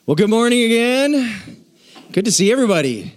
Well, good morning again. Good to see everybody.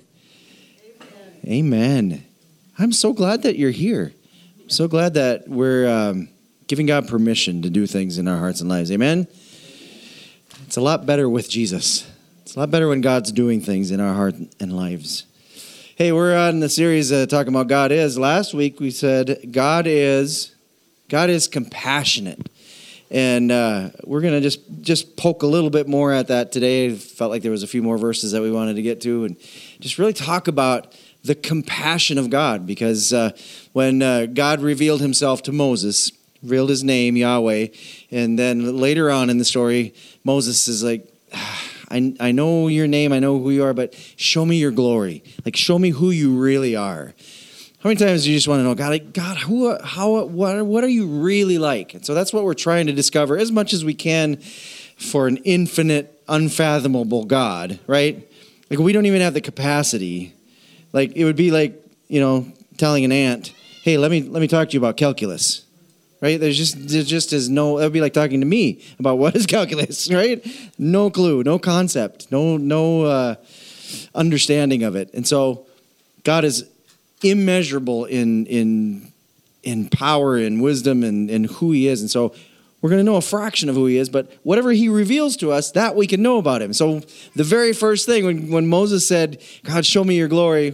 Amen. I'm so glad that you're here. I'm so glad that we're giving God permission to do things in our hearts and lives. Amen. It's a lot better with Jesus. It's a lot better when God's doing things in our heart and lives. Hey, we're on the series talking about God is. Last week we said God is compassionate. And we're going to just poke a little bit more at that today. Felt like there was a few more verses that we wanted to get to and just really talk about the compassion of God. Because when God revealed himself to Moses, revealed his name, Yahweh, and then later on in the story, Moses is like, I know your name, I know who you are, but show me your glory. Like, show me who you really are. How many times do you just want to know, God, what are you really like? And so that's what we're trying to discover as much as we can for an infinite, unfathomable God, right? Like, we don't even have the capacity. Like, it would be like, telling an ant, hey, let me talk to you about calculus, right? There just is no, that would be like talking to me about what is calculus, right? No clue, no concept, no understanding of it. And so God is immeasurable in power and wisdom and who he is. And so we're going to know a fraction of who he is, but whatever he reveals to us, that we can know about him. So the very first thing, when Moses said, God, show me your glory,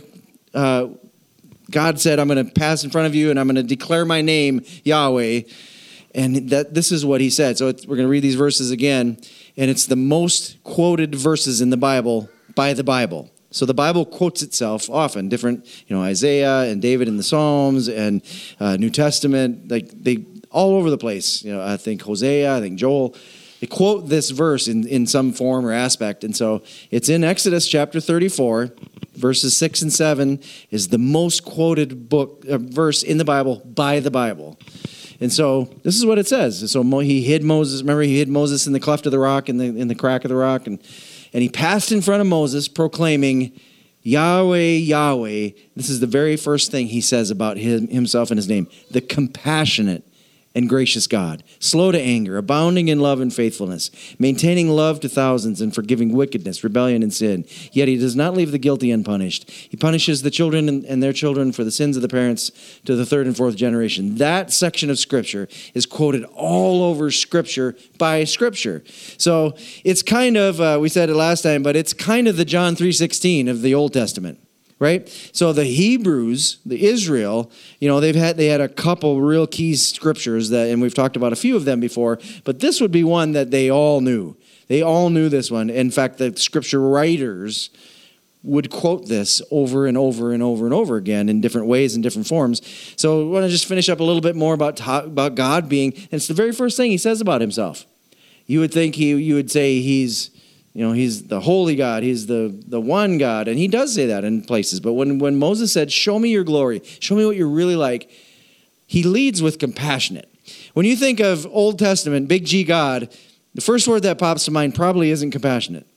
God said, I'm going to pass in front of you and I'm going to declare my name, Yahweh. And this is what he said. So we're going to read these verses again. And it's the most quoted verses in the Bible by the Bible. So the Bible quotes itself often, different, Isaiah and David in the Psalms and New Testament, like they all over the place. I think Hosea, I think Joel, they quote this verse in some form or aspect. And so it's in Exodus chapter 34, verses 6 and 7 is the most quoted verse in the Bible by the Bible. And so this is what it says. So he hid Moses. Remember, he hid Moses in the cleft of the rock, in the crack of the rock, and he passed in front of Moses, proclaiming, Yahweh, Yahweh. This is the very first thing he says about himself and his name. The compassionate and gracious God, slow to anger, abounding in love and faithfulness, maintaining love to thousands and forgiving wickedness, rebellion, and sin. Yet he does not leave the guilty unpunished. He punishes the children and their children for the sins of the parents to the third and fourth generation. That section of Scripture is quoted all over Scripture by Scripture. So it's kind of, we said it last time, but it's kind of the John 3:16 of the Old Testament. Right? So the Hebrews, the Israel, they had a couple real key scriptures and we've talked about a few of them before, but this would be one that they all knew. They all knew this one. In fact, the scripture writers would quote this over and over and over and over again in different ways and different forms. So I want to just finish up a little bit more about God being, and it's the very first thing he says about himself. You would think you would say he's the holy God. He's the one God. And he does say that in places. But when Moses said, show me your glory, show me what you're really like, he leads with compassionate. When you think of Old Testament, big G God, the first word that pops to mind probably isn't compassionate.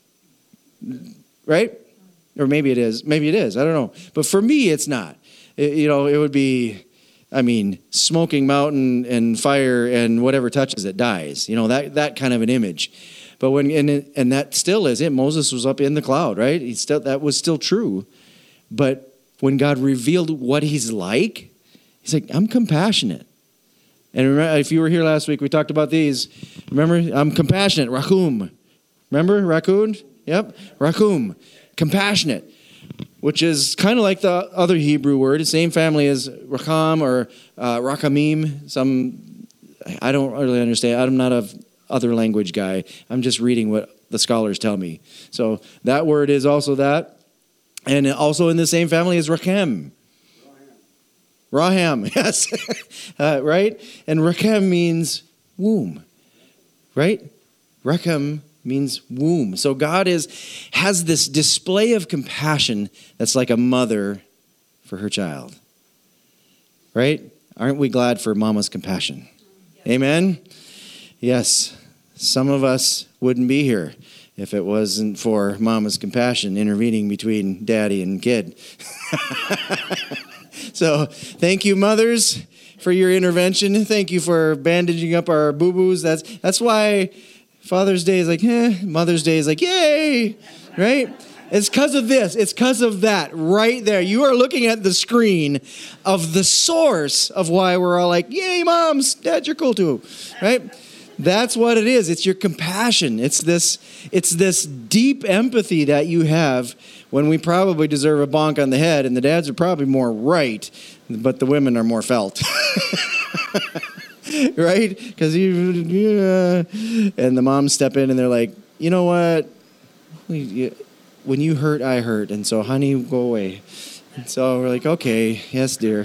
Right? Or maybe it is. Maybe it is. I don't know. But for me, it's not. It would be, smoking mountain and fire and whatever touches it dies. That kind of an image. But and that still is it. Moses was up in the cloud, right? That was still true. But when God revealed what he's like, I'm compassionate. And remember, if you were here last week, we talked about these. Remember, I'm compassionate. Rachum. Remember, raccoon? Yep, rachum. Compassionate, which is kind of like the other Hebrew word, the same family as racham or rachamim. I don't really understand. I'm not a other language guy. I'm just reading what the scholars tell me. So that word is also that. And also in the same family is Rachem. Raham, yes. Right? And Rachem means womb. Right? Rachem means womb. So God has this display of compassion that's like a mother for her child. Right? Aren't we glad for mama's compassion? Amen? Yes. Some of us wouldn't be here if it wasn't for mama's compassion intervening between daddy and kid. So thank you, mothers, for your intervention. Thank you for bandaging up our boo-boos. That's why Father's Day is like, Mother's Day is like, yay, right? It's because of this. It's because of that right there. You are looking at the screen of the source of why we're all like, yay, moms, dad, you're cool too, right? That's what it is. It's your compassion. It's this deep empathy that you have when we probably deserve a bonk on the head, and the dads are probably more right, but the women are more felt. Right? Because and the moms step in and they're like, you know what? When you hurt, I hurt, and so honey, go away. And so we're like, okay, yes, dear.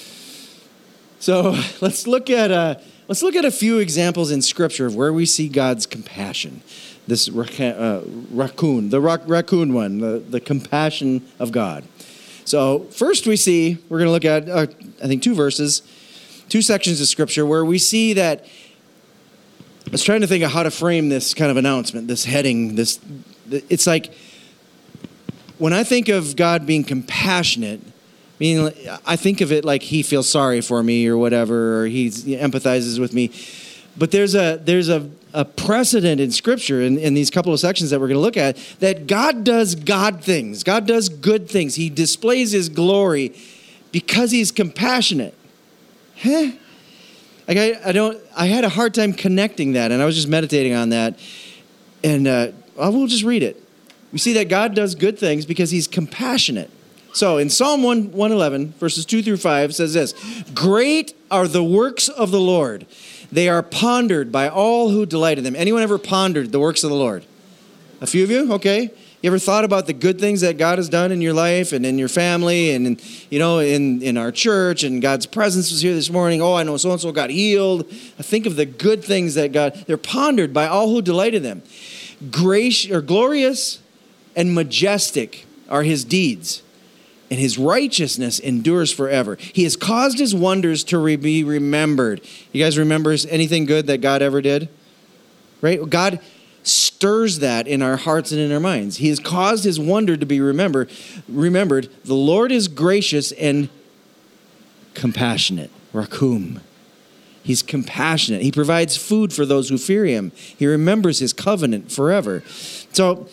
So let's look at a few examples in Scripture of where we see God's compassion. This raccoon one, the compassion of God. So first we're going to look at, I think, two sections of Scripture where we see that. I was trying to think of how to frame this kind of announcement, this heading. It's like, when I think of God being compassionate, meaning I think of it like he feels sorry for me or whatever, or he empathizes with me. But there's a precedent in Scripture in these couple of sections that we're going to look at that God does God things. God does good things. He displays his glory because he's compassionate. I had a hard time connecting that, and I was just meditating on that. And I will just read it. We see that God does good things because he's compassionate. So in Psalm 111, verses 2 through 5, says this: great are the works of the Lord. They are pondered by all who delight in them. Anyone ever pondered the works of the Lord? A few of you? Okay. You ever thought about the good things that God has done in your life and in your family and in our church, and God's presence was here this morning? Oh, I know so-and-so got healed. I think of the good things that they're pondered by all who delight in them. Glorious and majestic are his deeds, and his righteousness endures forever. He has caused his wonders to be remembered. You guys remember anything good that God ever did? Right? God stirs that in our hearts and in our minds. He has caused his wonder to be remembered. The Lord is gracious and compassionate. Rakum. He's compassionate. He provides food for those who fear him. He remembers his covenant forever. So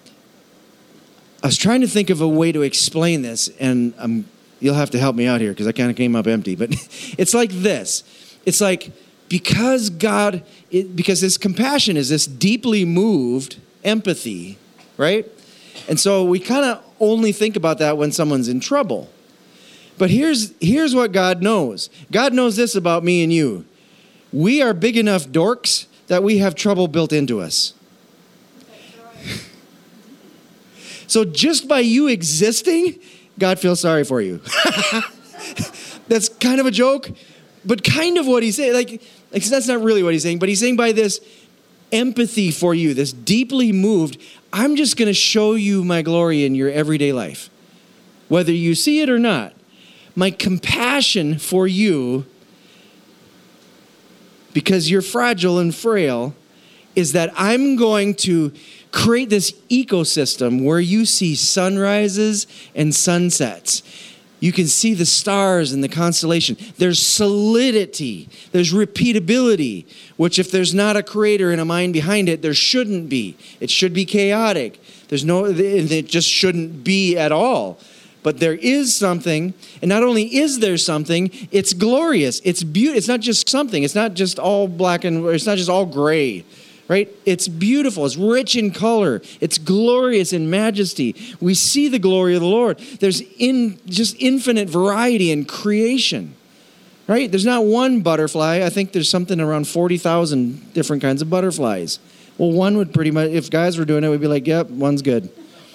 I was trying to think of a way to explain this, and you'll have to help me out here because I kind of came up empty. But it's like this. It's like, because his compassion is this deeply moved empathy, right? And so we kind of only think about that when someone's in trouble. But here's what God knows. God knows this about me and you. We are big enough dorks that we have trouble built into us. So just by you existing, God feels sorry for you. That's kind of a joke, but kind of what he's saying. Like that's not really what he's saying, but he's saying by this empathy for you, this deeply moved, I'm just going to show you my glory in your everyday life, whether you see it or not. My compassion for you, because you're fragile and frail, is that I'm going to create this ecosystem where you see sunrises and sunsets. You can see the stars and the constellation. There's solidity. There's repeatability, which if there's not a creator and a mind behind it, there shouldn't be. It should be chaotic. It just shouldn't be at all. But there is something, and not only is there something, it's glorious. It's beautiful. It's not just something. It's not just all black and it's not just all gray. Right? It's beautiful. It's rich in color. It's glorious in majesty. We see the glory of the Lord. There's just infinite variety in creation. Right? There's not one butterfly. I think there's something around 40,000 different kinds of butterflies. Well, one would pretty much, if guys were doing it, we'd be like, yep, one's good.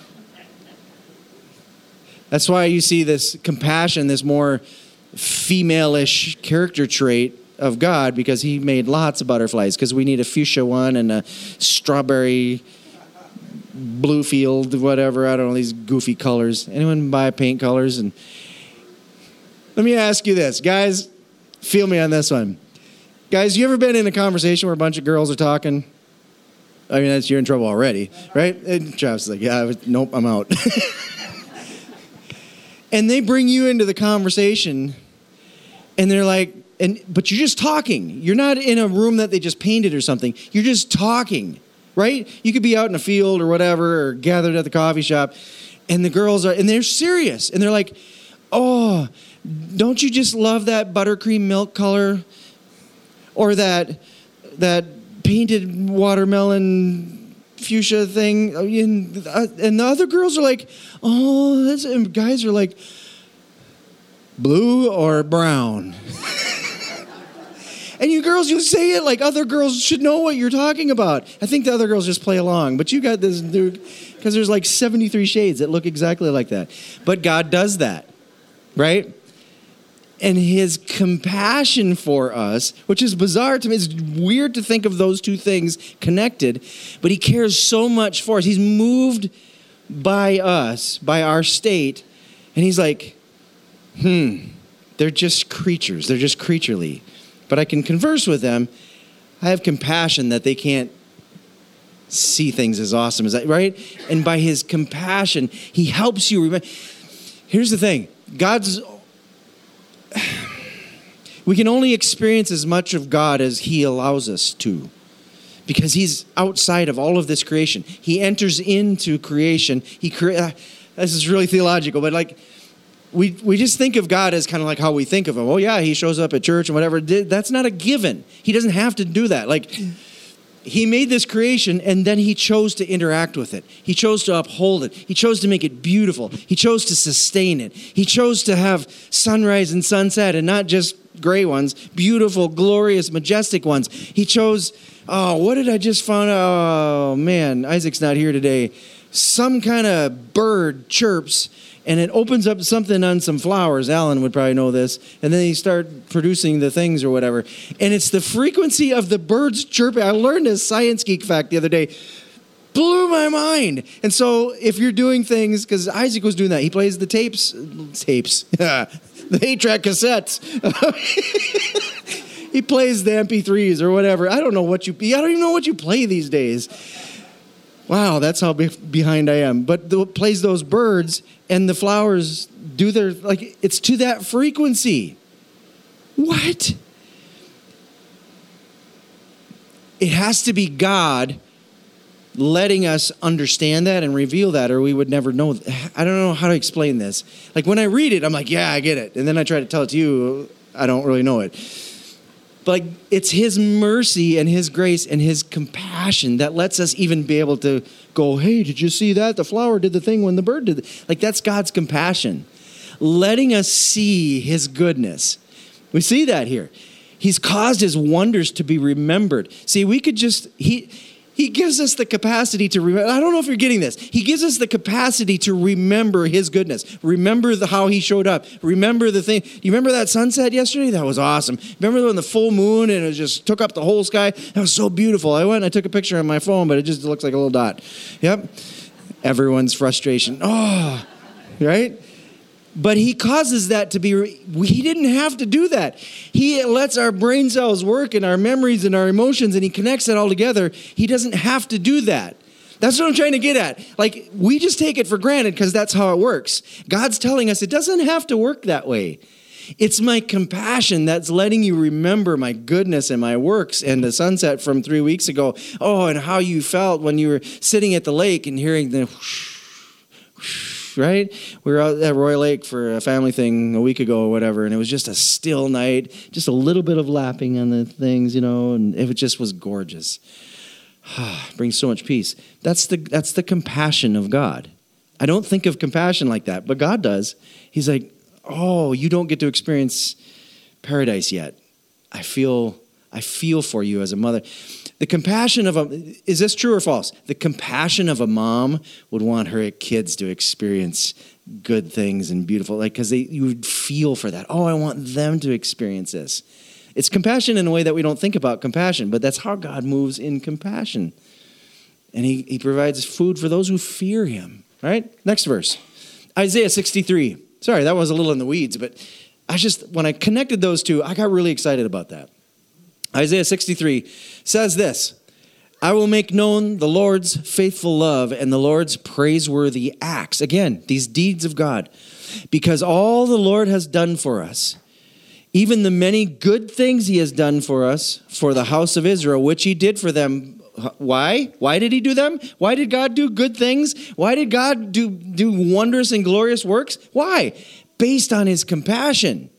That's why you see this compassion, this more female-ish character trait of God, because he made lots of butterflies, because we need a fuchsia one and a strawberry blue field, whatever. I don't know, these goofy colors. Anyone buy paint colors? And let me ask you this. Guys, feel me on this one. Guys, you ever been in a conversation where a bunch of girls are talking? I mean, you're in trouble already, right? And Travis is like, yeah, nope, I'm out. And they bring you into the conversation, and they're like, but you're just talking. You're not in a room that they just painted or something. You're just talking, right? You could be out in a field or whatever, or gathered at the coffee shop, and the girls and they're serious, and they're like, oh, don't you just love that buttercream milk color? Or that painted watermelon fuchsia thing? And the other girls are like, oh, and guys are like, blue or brown? And you girls, you say it like other girls should know what you're talking about. I think the other girls just play along. But you got this dude, because there's like 73 shades that look exactly like that. But God does that, right? And his compassion for us, which is bizarre to me, it's weird to think of those two things connected, but he cares so much for us. He's moved by us, by our state, and he's like, they're just creatures. They're just creaturely. But I can converse with them. I have compassion that they can't see things as awesome as that, right? And by his compassion, he helps you remember. Here's the thing. We can only experience as much of God as he allows us to, because he's outside of all of this creation. He enters into creation. This is really theological, but like we just think of God as kind of like how we think of him. Oh yeah, he shows up at church and whatever. That's not a given. He doesn't have to do that. Like, he made this creation, and then he chose to interact with it. He chose to uphold it. He chose to make it beautiful. He chose to sustain it. He chose to have sunrise and sunset, and not just gray ones, beautiful, glorious, majestic ones. He chose, what did I just find? Oh, man, Isaac's not here today. Some kind of bird chirps, and it opens up something on some flowers. Alan would probably know this. And then they start producing the things or whatever. And it's the frequency of the birds chirping. I learned this science geek fact the other day. Blew my mind. And so if you're doing things, because Isaac was doing that. He plays the tapes, the 8-track cassettes. He plays the MP3s or whatever. I don't even know what you play these days. Wow, that's how behind I am. But plays those birds, and the flowers do their, like, it's to that frequency. What? It has to be God letting us understand that and reveal that, or we would never know. I don't know how to explain this. Like, when I read it, I'm like, yeah, I get it. And then I try to tell it to you, I don't really know it. But like, it's his mercy and his grace and his compassion that lets us even be able to go, hey, did you see that? The flower did the thing when the bird did it. Like, that's God's compassion. Letting us see his goodness. We see that here. He's caused his wonders to be remembered. See, we could just, he gives us the capacity to remember. I don't know if you're getting this. He gives us the capacity to remember his goodness. Remember how he showed up. Remember the thing. You remember that sunset yesterday? That was awesome. Remember when the full moon and it just took up the whole sky? That was so beautiful. I went and I took a picture on my phone, but it just looks like a little dot. Yep. Everyone's frustration. Oh, right? But he causes that to be, he didn't have to do that. He lets our brain cells work and our memories and our emotions, and he connects it all together. He doesn't have to do that. That's what I'm trying to get at. Like, we just take it for granted because that's how it works. God's telling us it doesn't have to work that way. It's my compassion that's letting you remember my goodness and my works and the sunset from 3 weeks ago. Oh, and how you felt when you were sitting at the lake and hearing the whoosh, whoosh, right? We were out at Roy Lake for a family thing a week ago or whatever, and it was just a still night, just a little bit of lapping on the things, and it just was gorgeous. Brings so much peace. That's the compassion of God. I don't think of compassion like that, but God does. He's like, oh, you don't get to experience paradise yet. I feel for you as a mother. The compassion of is this true or false? The compassion of a mom would want her kids to experience good things and beautiful, because you would feel for that. Oh, I want them to experience this. It's compassion in a way that we don't think about compassion, but that's how God moves in compassion. And he provides food for those who fear him. All right, next verse. Isaiah 63. Sorry, that was a little in the weeds, but when I connected those two, I got really excited about that. Isaiah 63 says this, I will make known the Lord's faithful love and the Lord's praiseworthy acts. Again, these deeds of God. Because all the Lord has done for us, Even the many good things he has done for us, for the house of Israel, which he did for them. Why? Why did he do them? Why did God do good things? Why did God do wondrous and glorious works? Why? Based on his compassion.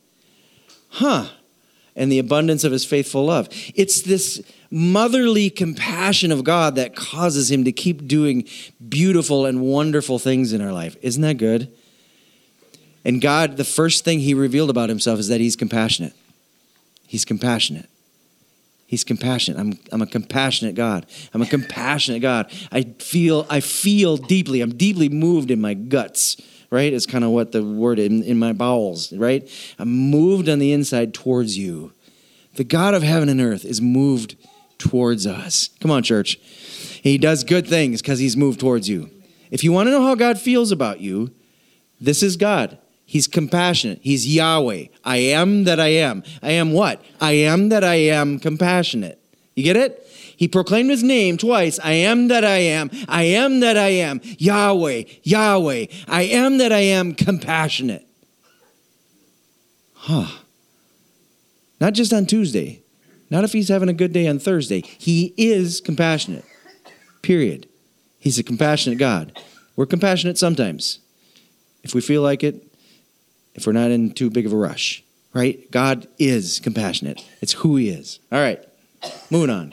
And the abundance of his faithful love. It's this motherly compassion of God that causes him to keep doing beautiful and wonderful things in our life. Isn't that good? And God, the first thing he revealed about himself is that he's compassionate. He's compassionate. He's compassionate. I'm a compassionate God. I'm a compassionate God. I feel deeply. I'm deeply moved in my guts, right? It's kind of what the word in my bowels, right? I'm moved on the inside towards you. The God of heaven and earth is moved towards us. Come on, church. He does good things because he's moved towards you. If you want to know how God feels about you, this is God. He's compassionate. He's Yahweh. I am that I am. I am what? I am that I am compassionate. You get it? He proclaimed his name twice. I am that I am. I am that I am. Yahweh, Yahweh. I am that I am compassionate. Not just on Tuesday. Not if he's having a good day on Thursday. He is compassionate. Period. He's a compassionate God. We're compassionate sometimes. If we feel like it, if we're not in too big of a rush, right? God is compassionate. It's who he is. All right, moving on.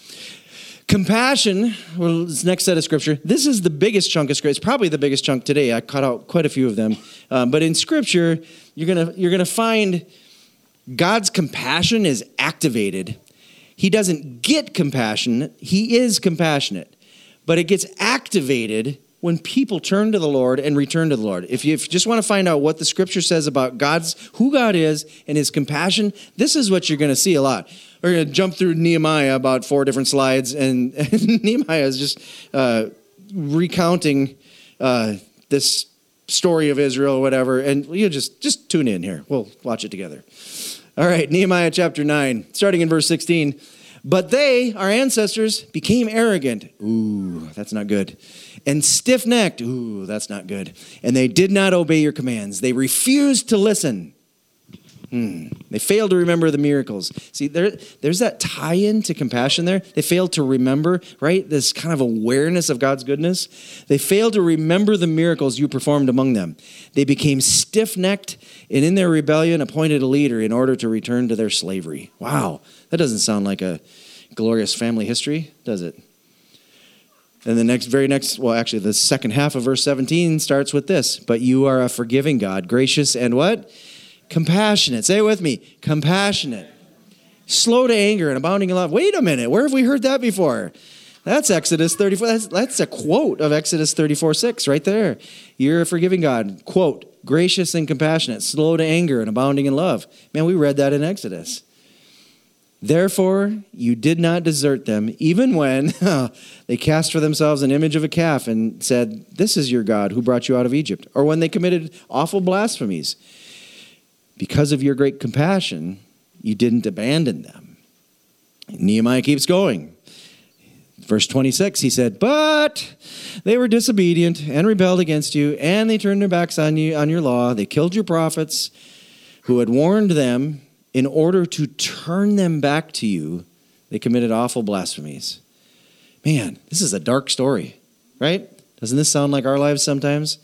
Compassion, well, this next set of scripture. This is the biggest chunk of scripture. It's probably the biggest chunk today. I cut out quite a few of them. But in scripture, you're gonna find God's compassion is activated. He doesn't get compassion. He is compassionate. But it gets activated when people turn to the Lord and return to the Lord. If you just want to find out what the scripture says about who God is and his compassion, this is what you're going to see a lot. We're going to jump through Nehemiah about 4 different slides, and Nehemiah is just recounting this story of Israel or whatever, and you just tune in here. We'll watch it together. All right, Nehemiah chapter 9, starting in verse 16. But they, our ancestors, became arrogant. Ooh, that's not good. And stiff-necked. Ooh, that's not good. And they did not obey your commands. They refused to listen. They failed to remember the miracles. See, there's that tie-in to compassion there. They failed to remember, right? This kind of awareness of God's goodness. They failed to remember the miracles you performed among them. They became stiff-necked and in their rebellion appointed a leader in order to return to their slavery. Wow, that doesn't sound like a glorious family history, does it? And the second half of verse 17 starts with this. But you are a forgiving God, gracious and what? Compassionate. Say it with me. Compassionate. Slow to anger and abounding in love. Wait a minute. Where have we heard that before? That's Exodus 34. That's a quote of Exodus 34:6 right there. You're a forgiving God. Quote, gracious and compassionate, slow to anger and abounding in love. Man, we read that in Exodus. Therefore, you did not desert them, even when they cast for themselves an image of a calf and said, this is your God who brought you out of Egypt. Or when they committed awful blasphemies. Because of your great compassion, you didn't abandon them. Nehemiah keeps going. Verse 26, he said, but they were disobedient and rebelled against you, and they turned their backs on you, on your law. They killed your prophets who had warned them. In order to turn them back to you, they committed awful blasphemies. Man, this is a dark story, right? Doesn't this sound like our lives sometimes?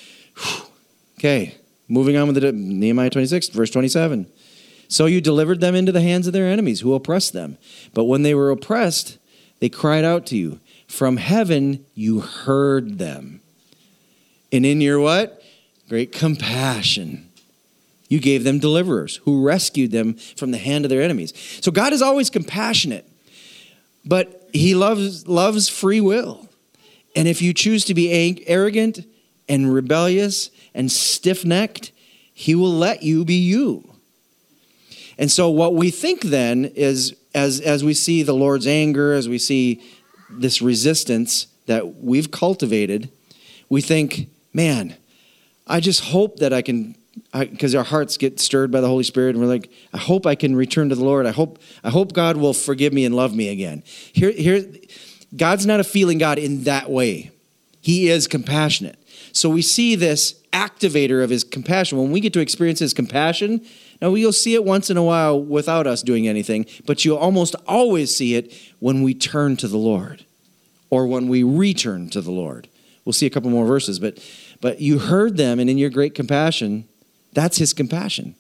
Okay, moving on with Nehemiah 26, verse 27. So you delivered them into the hands of their enemies who oppressed them. But when they were oppressed, they cried out to you. From heaven, you heard them. And in your what? Great compassion. You gave them deliverers who rescued them from the hand of their enemies. So God is always compassionate, but he loves free will. And if you choose to be arrogant and rebellious and stiff-necked, he will let you be you. And so what we think then is, as we see the Lord's anger, as we see this resistance that we've cultivated, we think, man, I just hope that I can, because our hearts get stirred by the Holy Spirit, and we're like, I hope I can return to the Lord. I hope God will forgive me and love me again. Here, God's not a feeling God in that way. He is compassionate. So we see this activator of his compassion. When we get to experience his compassion, Now, you'll see it once in a while without us doing anything, but you'll almost always see it when we turn to the Lord or when we return to the Lord. We'll see a couple more verses, but you heard them, and in your great compassion, that's his compassion.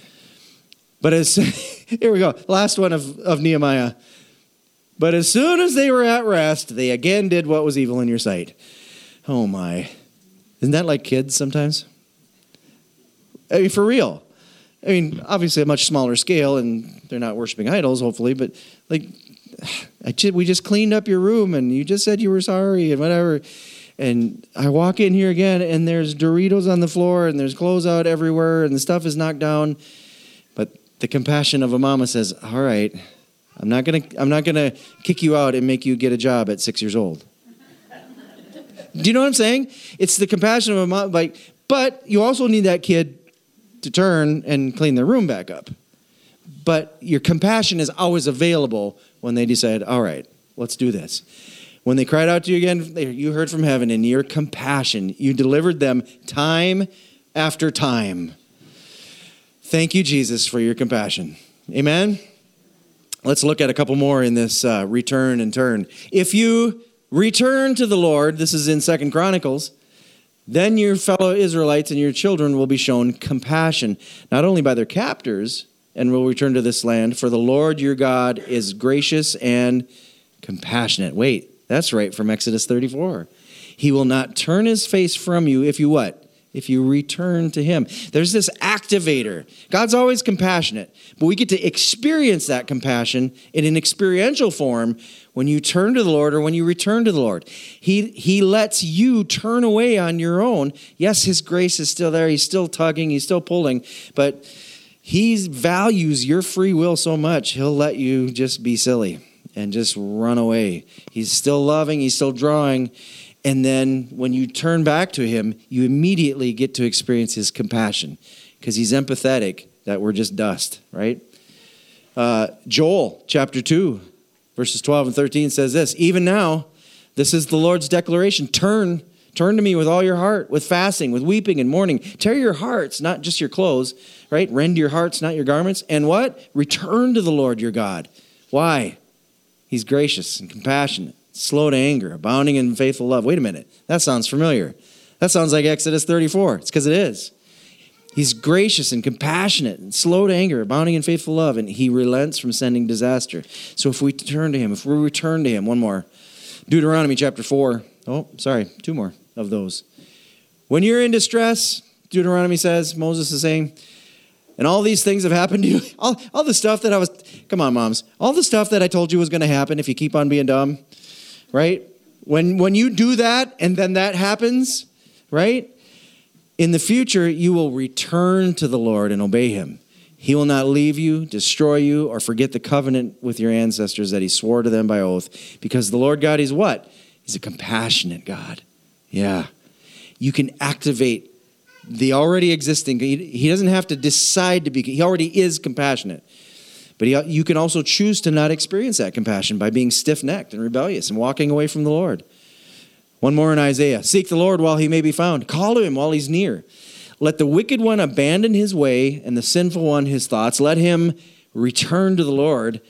But here we go, last one of Nehemiah. But as soon as they were at rest, they again did what was evil in your sight. Oh my. Isn't that like kids sometimes? I mean, for real. I mean, obviously a much smaller scale, and they're not worshiping idols, hopefully, but like, we just cleaned up your room, and you just said you were sorry, and whatever. And I walk in here again, and there's Doritos on the floor, and there's clothes out everywhere, and the stuff is knocked down. But the compassion of a mama says, all right, I'm not gonna kick you out and make you get a job at 6 years old. Do you know what I'm saying? It's the compassion of a mom, but you also need that kid to turn and clean their room back up. But your compassion is always available when they decide, all right, let's do this. When they cried out to you again, you heard from heaven, and your compassion, you delivered them time after time. Thank you, Jesus, for your compassion. Amen? Let's look at a couple more in this return and turn. If you return to the Lord, this is in 2 Chronicles, then your fellow Israelites and your children will be shown compassion, not only by their captors, and will return to this land, for the Lord your God is gracious and compassionate. Wait, that's right from Exodus 34. He will not turn his face from you if you what? If you return to him. There's this activator. God's always compassionate, but we get to experience that compassion in an experiential form when you turn to the Lord or when you return to the Lord. He lets you turn away on your own. Yes, his grace is still there. He's still tugging. He's still pulling, but he values your free will so much, he'll let you just be silly and just run away. He's still loving. He's still drawing. And then when you turn back to him, you immediately get to experience his compassion because he's empathetic that we're just dust, right? Joel chapter 2, verses 12 and 13 says this, even now, this is the Lord's declaration, turn to me with all your heart, with fasting, with weeping and mourning. Tear your hearts, not just your clothes, right? Rend your hearts, not your garments. And what? Return to the Lord your God. Why? He's gracious and compassionate, slow to anger, abounding in faithful love. Wait a minute. That sounds familiar. That sounds like Exodus 34. It's because it is. He's gracious and compassionate and slow to anger, abounding in faithful love, and he relents from sending disaster. So if we turn to him, if we return to him, one more. Deuteronomy chapter 4. Oh, sorry, two more of those. When you're in distress, Deuteronomy says, Moses is saying, and all these things have happened to you. All the stuff that come on, moms. All the stuff that I told you was going to happen if you keep on being dumb. Right? When you do that and then that happens, right? In the future, you will return to the Lord and obey him. He will not leave you, destroy you, or forget the covenant with your ancestors that he swore to them by oath. Because the Lord God is what? He's a compassionate God. Yeah. You can activate the already existing. He doesn't have to decide to be. He already is compassionate. But you can also choose to not experience that compassion by being stiff-necked and rebellious and walking away from the Lord. One more in Isaiah. Seek the Lord while he may be found. Call to him while he's near. Let the wicked one abandon his way and the sinful one his thoughts. Let him return to the Lord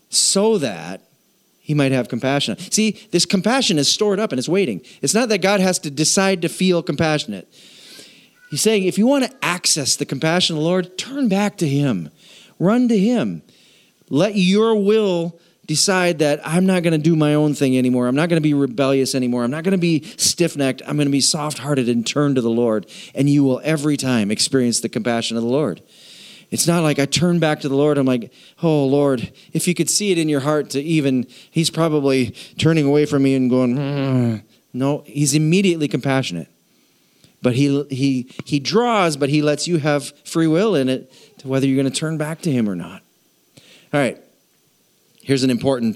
so that he might have compassion. See, this compassion is stored up and it's waiting. It's not that God has to decide to feel compassionate. He's saying if you want to access the compassion of the Lord, turn back to him. Run to him. Let your will decide that I'm not going to do my own thing anymore. I'm not going to be rebellious anymore. I'm not going to be stiff-necked. I'm going to be soft-hearted and turn to the Lord. And you will every time experience the compassion of the Lord. It's not like I turn back to the Lord. I'm like, oh, Lord, if you could see it in your heart to even, he's probably turning away from me and going, no, he's immediately compassionate. But he draws, but he lets you have free will in it to whether you're going to turn back to him or not. All right. Here's an important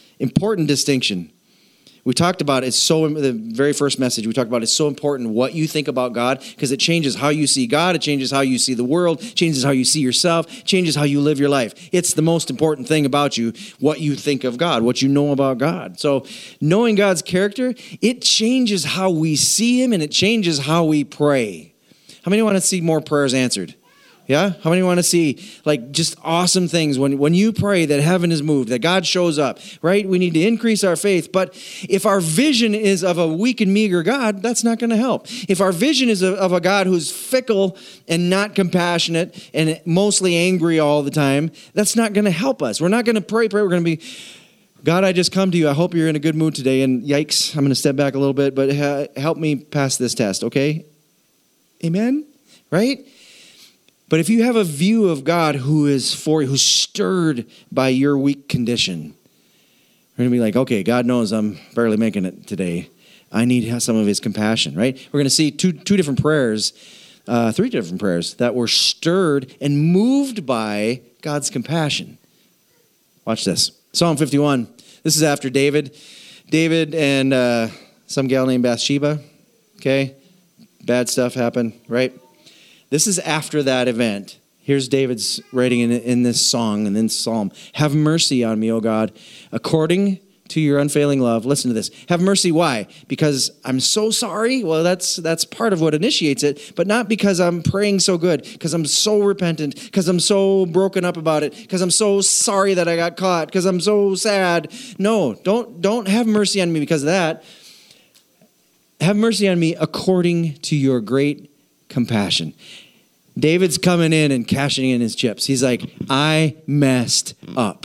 distinction. We talked about it's so in the very first message. We talked about it's so important what you think about God because it changes how you see God. It changes how you see the world. Changes how you see yourself. Changes how you live your life. It's the most important thing about you, what you think of God, what you know about God. So knowing God's character, it changes how we see him and it changes how we pray. How many want to see more prayers answered? Yeah? How many want to see like just awesome things when you pray that heaven is moved, that God shows up, right? We need to increase our faith. But if our vision is of a weak and meager God, that's not going to help. If our vision is of a God who's fickle and not compassionate and mostly angry all the time, that's not going to help us. We're not going to pray. We're going to be, God, I just come to you. I hope you're in a good mood today. And yikes, I'm going to step back a little bit, but help me pass this test, okay? Amen? Right? But if you have a view of God who's stirred by your weak condition, we're going to be like, okay, God knows I'm barely making it today. I need some of his compassion, right? We're going to see three different prayers that were stirred and moved by God's compassion. Watch this. Psalm 51. This is after David. David and some gal named Bathsheba. Okay? Bad stuff happened, right? This is after that event. Here's David's writing in this song and then psalm. Have mercy on me, O God, according to your unfailing love. Listen to this. Have mercy. Why? Because I'm so sorry. Well, that's part of what initiates it, but not because I'm praying so good, because I'm so repentant, because I'm so broken up about it, because I'm so sorry that I got caught, because I'm so sad. No, don't have mercy on me because of that. Have mercy on me according to your great compassion. David's coming in and cashing in his chips. He's like, I messed up.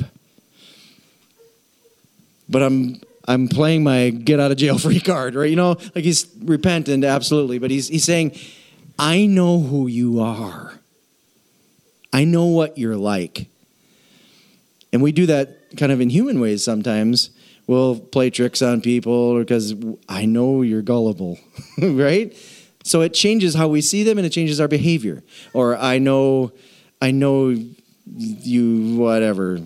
But I'm playing my get out of jail free card, right? You know, like he's repentant, absolutely. But he's saying, I know who you are. I know what you're like. And we do that kind of in human ways sometimes. We'll play tricks on people because I know you're gullible, right? So it changes how we see them and it changes our behavior. Or I know you, whatever,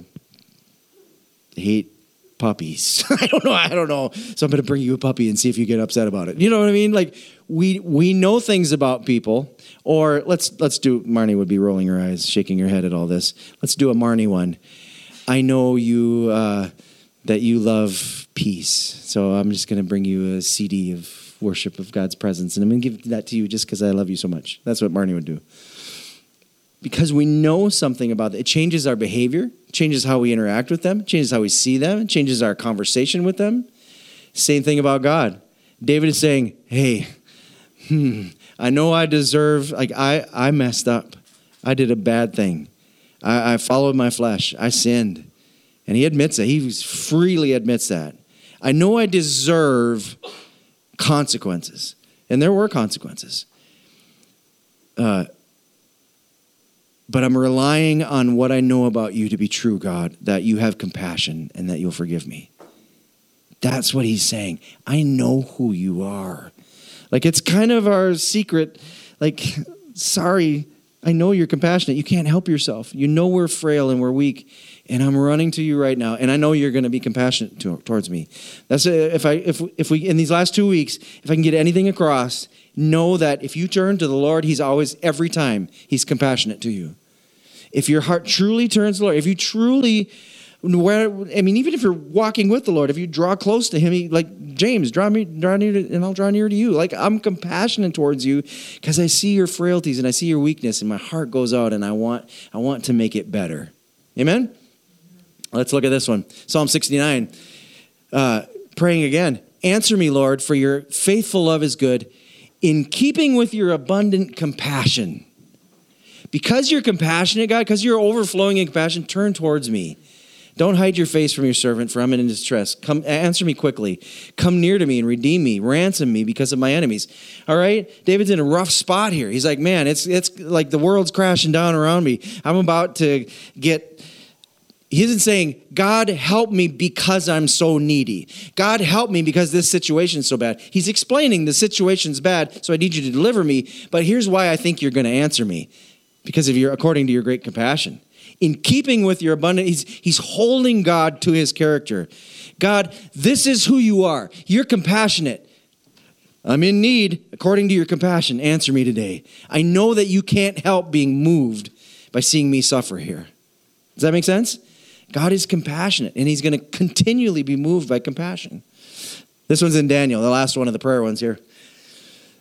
hate puppies. I don't know. So I'm going to bring you a puppy and see if you get upset about it. You know what I mean? Like we know things about people. Or let's do, Marnie would be rolling her eyes, shaking her head at all this. Let's do a Marnie one. I know you, that you love peace. So I'm just going to bring you a CD of worship of God's presence. And I'm going to give that to you just because I love you so much. That's what Marnie would do. Because we know something about it. It changes our behavior, changes how we interact with them, changes how we see them, changes our conversation with them. Same thing about God. David is saying, hey, I know I deserve, like I messed up. I did a bad thing. I followed my flesh. I sinned. And he admits it. He freely admits that. I know I deserve consequences. And there were consequences. But I'm relying on what I know about you to be true, God, that you have compassion and that you'll forgive me. That's what he's saying. I know who you are. Like, it's kind of our secret, like, sorry, I know you're compassionate. You can't help yourself. You know we're frail and we're weak, and I'm running to you right now, and I know you're going to be compassionate towards me. That's if we in these last 2 weeks, if I can get anything across, know that if you turn to the Lord, he's always, every time, he's compassionate to you. If your heart truly turns to the Lord, if you truly, even if you're walking with the Lord, if you draw close to him, like James, draw near and I'll draw near to you. Like, I'm compassionate towards you because I see your frailties and I see your weakness, and my heart goes out and I want to make it better. Amen? Let's look at this one. Psalm 69, praying again. Answer me, Lord, for your faithful love is good, in keeping with your abundant compassion. Because you're compassionate, God, because you're overflowing in compassion, turn towards me. Don't hide your face from your servant, for I'm in distress. Come, answer me quickly. Come near to me and redeem me. Ransom me because of my enemies. All right? David's in a rough spot here. He's like, man, it's like the world's crashing down around me. I'm about to get... He isn't saying, God, help me because I'm so needy. God, help me because this situation is so bad. He's explaining the situation's bad, so I need you to deliver me. But here's why I think you're going to answer me. Because of according to your great compassion. In keeping with your abundant, he's holding God to his character. God, this is who you are. You're compassionate. I'm in need. According to your compassion, answer me today. I know that you can't help being moved by seeing me suffer here. Does that make sense? God is compassionate, and he's going to continually be moved by compassion. This one's in Daniel, the last one of the prayer ones here.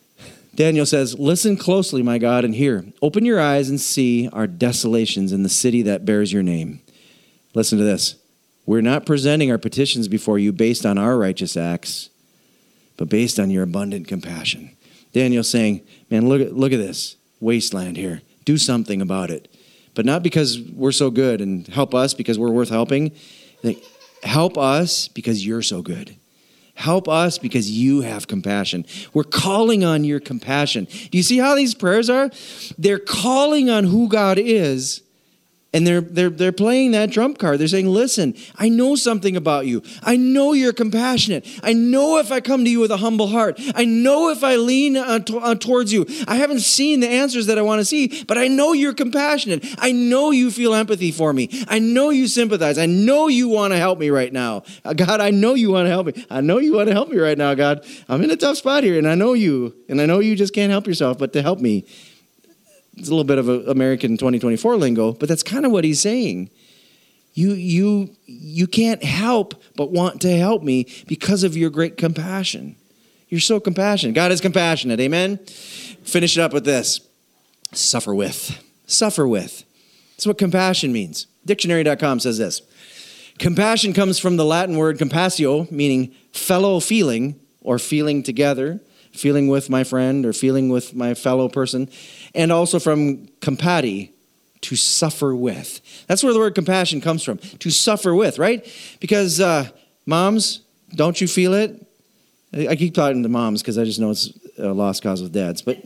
Daniel says, listen closely, my God, and hear. Open your eyes and see our desolations in the city that bears your name. Listen to this. We're not presenting our petitions before you based on our righteous acts, but based on your abundant compassion. Daniel's saying, man, look at this wasteland here. Do something about it. But not because we're so good and help us because we're worth helping. Help us because you're so good. Help us because you have compassion. We're calling on your compassion. Do you see how these prayers are? They're calling on who God is. And they're playing that trump card. They're saying, listen, I know something about you. I know you're compassionate. I know if I come to you with a humble heart. I know if I lean towards you. I haven't seen the answers that I want to see, but I know you're compassionate. I know you feel empathy for me. I know you sympathize. I know you want to help me right now. God, I know you want to help me. I know you want to help me right now, God. I'm in a tough spot here, and I know you. And I know you just can't help yourself, but to help me. It's a little bit of American 2024 lingo, but that's kind of what he's saying. You can't help but want to help me because of your great compassion. You're so compassionate. God is compassionate. Amen? Finish it up with this. Suffer with. Suffer with. That's what compassion means. Dictionary.com says this. Compassion comes from the Latin word compassio, meaning fellow feeling or feeling together. Feeling with my friend or feeling with my fellow person, and also from compati, to suffer with. That's where the word compassion comes from, to suffer with, right? Because moms, don't you feel it? I keep talking to moms because I just know it's a lost cause with dads. But,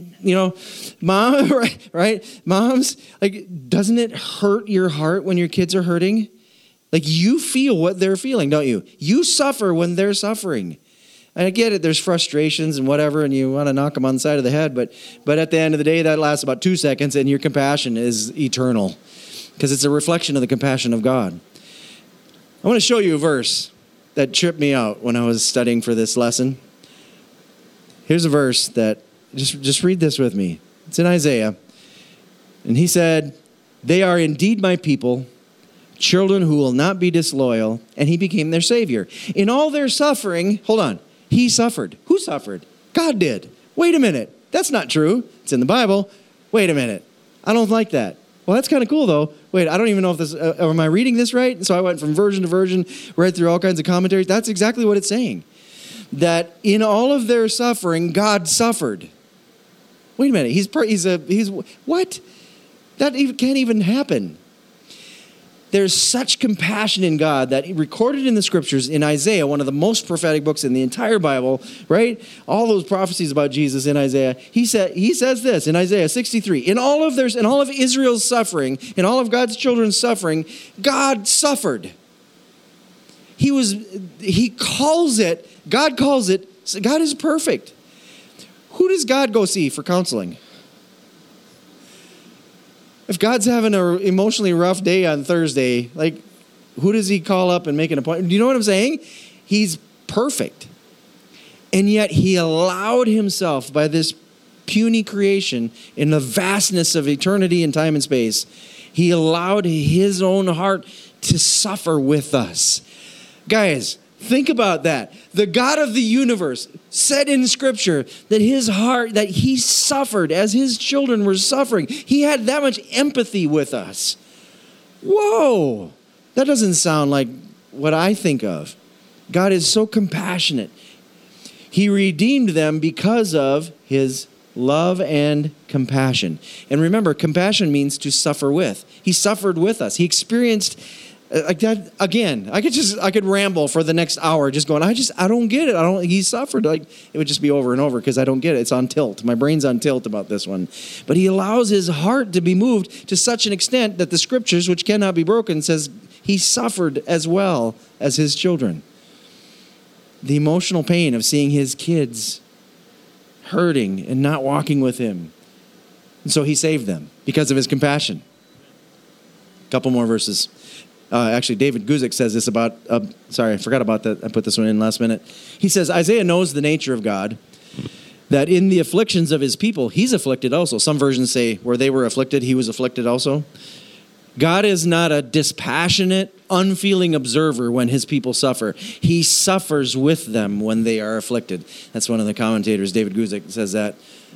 mom, right? Moms, doesn't it hurt your heart when your kids are hurting? You feel what they're feeling, don't you? You suffer when they're suffering. And I get it, there's frustrations and whatever, and you want to knock them on the side of the head, but at the end of the day, that lasts about 2 seconds, and your compassion is eternal, because it's a reflection of the compassion of God. I want to show you a verse that tripped me out when I was studying for this lesson. Here's a verse that, just read this with me. It's in Isaiah, and he said, "They are indeed my people, children who will not be disloyal," and he became their Savior. In all their suffering, hold on, he suffered. Who suffered? God did. Wait a minute. That's not true. It's in the Bible. Wait a minute. I don't like that. Well, that's kind of cool, though. Wait, I don't even know if this, am I reading this right? So I went from version to version, read through all kinds of commentaries. That's exactly what it's saying. That in all of their suffering, God suffered. Wait a minute. He's what? That can't even happen. There's such compassion in God that he recorded in the scriptures in Isaiah, one of the most prophetic books in the entire Bible, right? All those prophecies about Jesus in Isaiah. He says this in Isaiah 63, in all of Israel's suffering, in all of God's children's suffering, God suffered. God calls it, God is perfect. Who does God go see for counseling? If God's having an emotionally rough day on Thursday, who does he call up and make an appointment? Do you know what I'm saying? He's perfect. And yet he allowed himself by this puny creation in the vastness of eternity and time and space, he allowed his own heart to suffer with us. Guys, think about that. The God of the universe said in Scripture that his heart, that he suffered as his children were suffering. He had that much empathy with us. Whoa, that doesn't sound like what I think of. God is so compassionate. He redeemed them because of his love and compassion. And remember, compassion means to suffer with. He suffered with us. He experienced like that again. I could ramble for the next hour just going, I don't get it. He suffered. It would just be over and over because I don't get it. It's on tilt. My brain's on tilt about this one. But he allows his heart to be moved to such an extent that the scriptures, which cannot be broken, says he suffered as well as his children. The emotional pain of seeing his kids hurting and not walking with him. And so he saved them because of his compassion. A couple more verses. Actually, David Guzik says this about, sorry, I forgot about that. I put this one in last minute. He says, Isaiah knows the nature of God, that in the afflictions of his people, he's afflicted also. Some versions say where they were afflicted, he was afflicted also. God is not a dispassionate, unfeeling observer when his people suffer. He suffers with them when they are afflicted. That's one of the commentators, David Guzik, says that.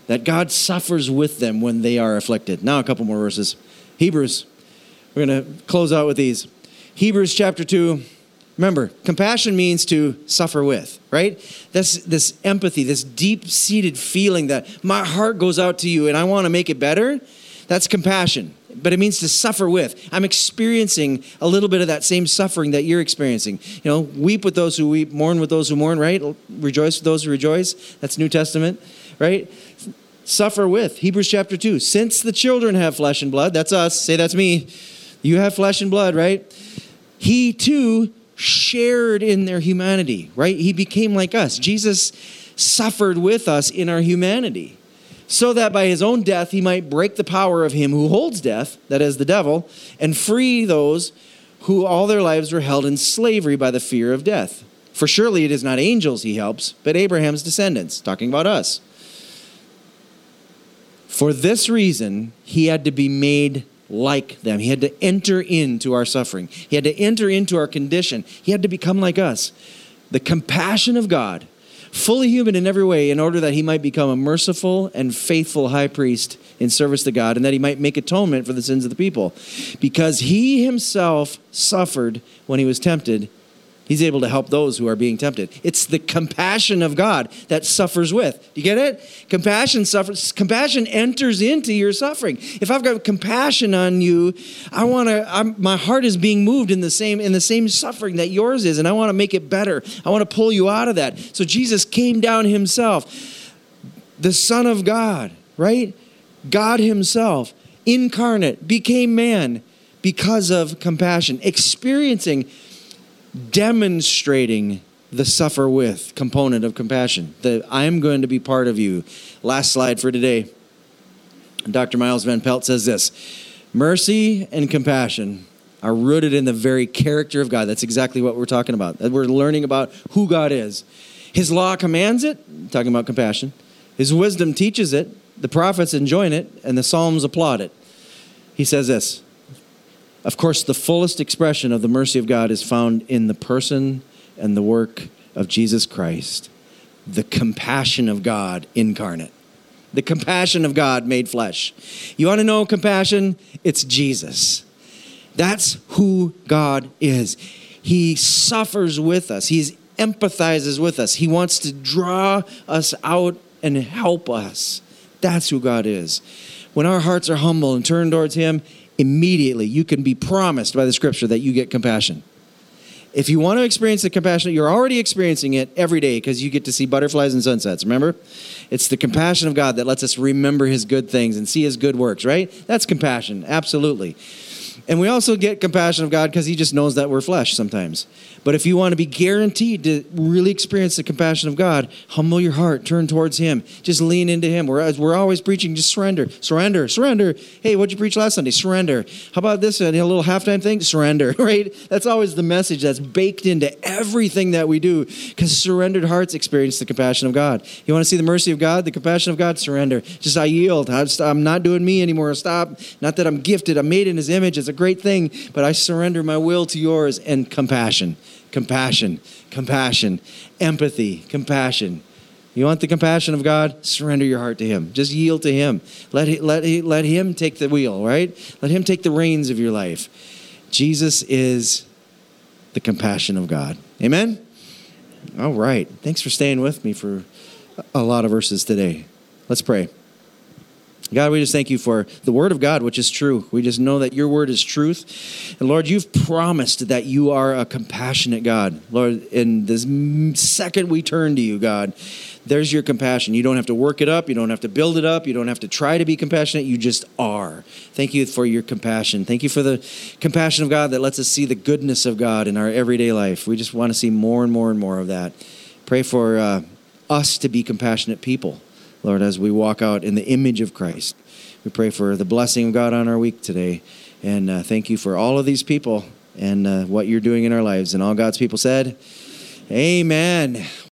that God suffers with them when they are afflicted. Now a couple more verses. Hebrews. We're going to close out with these. Hebrews chapter 2. Remember, compassion means to suffer with, right? That's this empathy, this deep-seated feeling that my heart goes out to you and I want to make it better. That's compassion. But it means to suffer with. I'm experiencing a little bit of that same suffering that you're experiencing. You know, weep with those who weep, mourn with those who mourn, right? Rejoice with those who rejoice. That's New Testament, right? Suffer with. Hebrews chapter 2. Since the children have flesh and blood, that's us. Say that's me. You have flesh and blood, right? He too shared in their humanity, right? He became like us. Jesus suffered with us in our humanity, so that by his own death he might break the power of him who holds death, that is the devil, and free those who all their lives were held in slavery by the fear of death. For surely it is not angels he helps, but Abraham's descendants, talking about us. For this reason, he had to be made like them. He had to enter into our suffering. He had to enter into our condition. He had to become like us. The compassion of God, fully human in every way, in order that he might become a merciful and faithful high priest in service to God, and that he might make atonement for the sins of the people. Because he himself suffered when he was tempted, he's able to help those who are being tempted. It's the compassion of God that suffers with. Do you get it? Compassion enters into your suffering. If I've got compassion on you, my heart is being moved in the same suffering that yours is, and I want to make it better. I want to pull you out of that. So Jesus came down himself, the Son of God, right? God himself, incarnate, became man because of compassion, demonstrating the suffer with component of compassion. That I'm going to be part of you. Last slide for today. Dr. Miles Van Pelt says this: mercy and compassion are rooted in the very character of God. That's exactly what we're talking about. We're learning about who God is. His law commands it, talking about compassion. His wisdom teaches it. The prophets enjoin it, and the Psalms applaud it. He says this: of course, the fullest expression of the mercy of God is found in the person and the work of Jesus Christ, the compassion of God incarnate, the compassion of God made flesh. You want to know compassion? It's Jesus. That's who God is. He suffers with us. He empathizes with us. He wants to draw us out and help us. That's who God is. When our hearts are humble and turned towards him, immediately you can be promised by the scripture that you get compassion. If you want to experience the compassion, you're already experiencing it every day because you get to see butterflies and sunsets, remember? It's the compassion of God that lets us remember his good things and see his good works, right? That's compassion, absolutely. And we also get compassion of God because he just knows that we're flesh sometimes. But if you want to be guaranteed to really experience the compassion of God, humble your heart, turn towards him. Just lean into him. We're always preaching, just surrender, surrender, surrender. Hey, what'd you preach last Sunday? Surrender. How about this, a little halftime thing? Surrender, right? That's always the message that's baked into everything that we do, because surrendered hearts experience the compassion of God. You want to see the mercy of God, the compassion of God? Surrender. Just I yield. I'm not doing me anymore. Stop. Not that I'm gifted. I'm made in his image. It's a great thing, but I surrender my will to yours. And compassion, compassion, compassion, empathy, compassion. You want the compassion of God? Surrender your heart to him. Just yield to him. Let him take the wheel, right? Let him take the reins of your life. Jesus is the compassion of God. Amen? All right. Thanks for staying with me for a lot of verses today. Let's pray. God, we just thank you for the word of God, which is true. We just know that your word is truth. And Lord, you've promised that you are a compassionate God. Lord, in this second we turn to you, God, there's your compassion. You don't have to work it up. You don't have to build it up. You don't have to try to be compassionate. You just are. Thank you for your compassion. Thank you for the compassion of God that lets us see the goodness of God in our everyday life. We just want to see more and more and more of that. Pray for us to be compassionate people, Lord, as we walk out in the image of Christ. We pray for the blessing of God on our week today. And thank you for all of these people and what you're doing in our lives. And all God's people said, amen.